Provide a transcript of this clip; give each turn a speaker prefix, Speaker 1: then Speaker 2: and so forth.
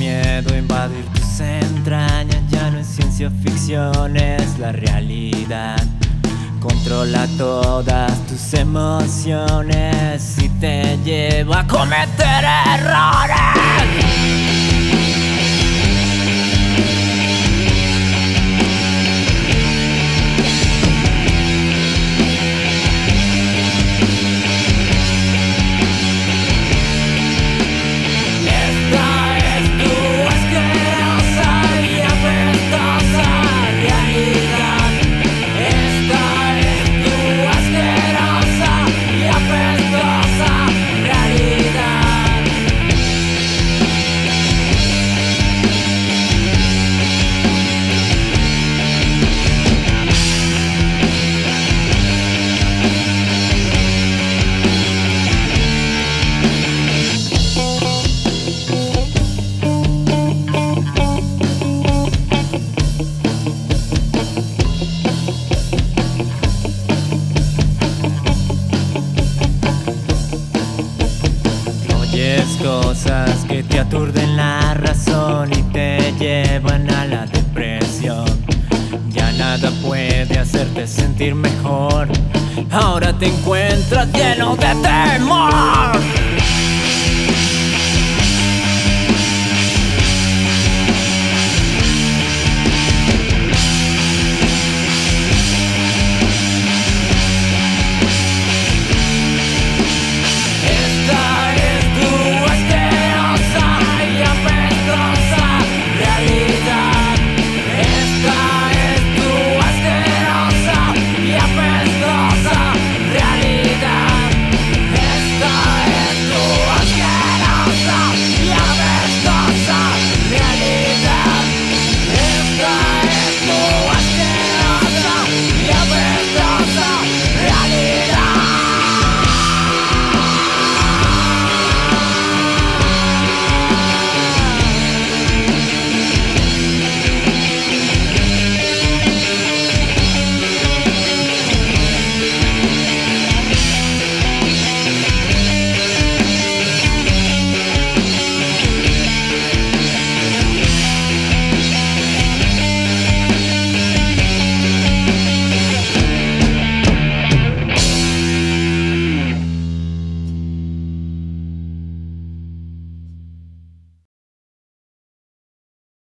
Speaker 1: miedo a invadir tus entrañas. Ya no es ciencia ficción, es la realidad. Controla todas tus emociones y te lleva a cometer errores. Cosas que te aturden la razón y te llevan a la depresión. Ya nada puede hacerte sentir mejor. Ahora te encuentras lleno de temor.